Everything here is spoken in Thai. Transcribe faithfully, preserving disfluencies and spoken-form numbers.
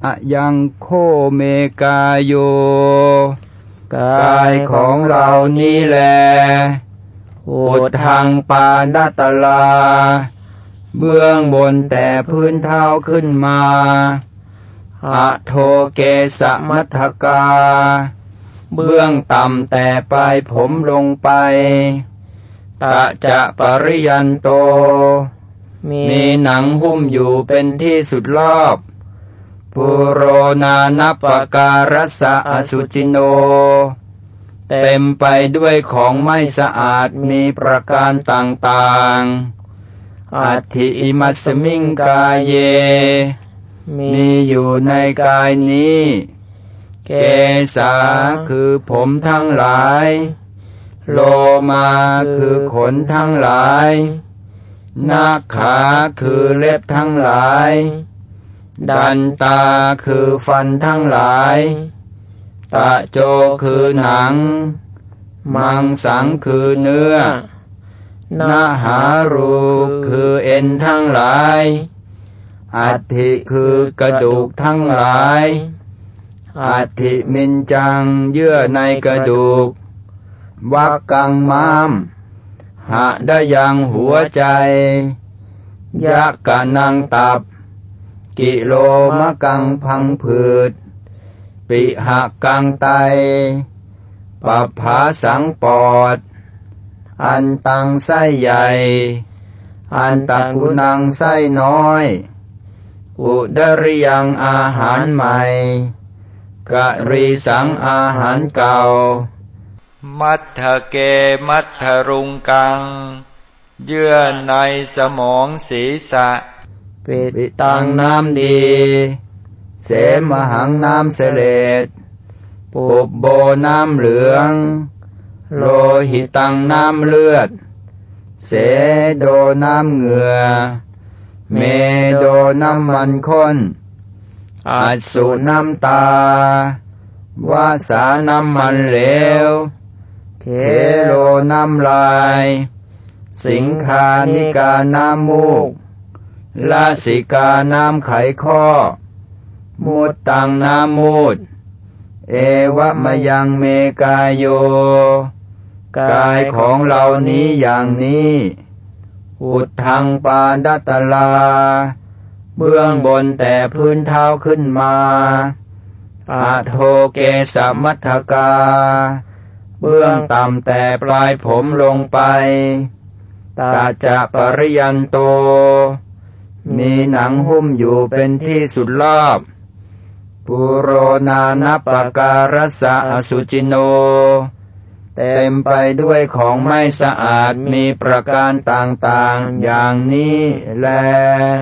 อะยังโคเมกายโยกายของเรานี้แลอุทังปาดัตตลาเบื้องบนแต่พื้นเท้าขึ้นมาอะโทเกสมัทธกาเบื้องต่ำแต่ปลายผมลงไปตะจะปริยันโตมีหนังหุ้มอยู่เป็นที่สุดรอบปุโรนานัปปการัสสะอสุจิโนเต็มไปด้วยของไม่สะอาดมีประการต่างๆอัตถิอิมัสสมิงกายเยมีอยู่ในกายนี้เกสาคือผมทั้งหลายโลมาคือขนทั้งหลายนาขาคือเล็บทั้งหลายดันตาคือฟันทั้งหลายตะโจคือหนังมังสังคือเนื้อนาหารูคือเอ็นทั้งหลายอัฐิคือกระดูกทั้งหลายอัฐิมินจังเยื่อในกระดูกวักกังมามหะดยังหัวใจยักกะนังตับกิโลมะกังพังผืดปิหะกังไตปัปภาสังปอดอันตังไส้ใหญ่อันตักุนังไส้น้อยอุดริยังอาหารใหม่กะรีสังอาหารเก่ามัทธเกมัทธรุงกังเยื่อในสมองศีรษะปิตังน้ำดีเสมหังน้ำเสลดปุบโบน้ำเหลืองโลหิตังน้ำเลือดเสโดน้ำเหงื่อเมโดน้ำมันข้นอัสสุน้ำตาวาสาน้ำมันเหลวเคโลน้ำลายสิงคานิกาน้ำมูกลาสิกาน้ำไขข้อมูดตังน้ำมูดเอวะมยังเมกายโยกายของเรานี้อย่างนี้อุทังปาดัตตลาเบื้องบนแต่พื้นเท้าขึ้นมาอะโทเกสมัทธกาเบื้องต่ำแต่ปลายผมลงไปตาจะปริยันโตมีหนังหุ้มอยู่เป็นที่สุดรอบปุโรนานัปปการัสสะอสุจิโนเต็มไปด้วยของไม่สะอาดมีประการต่างๆอย่างนี้แล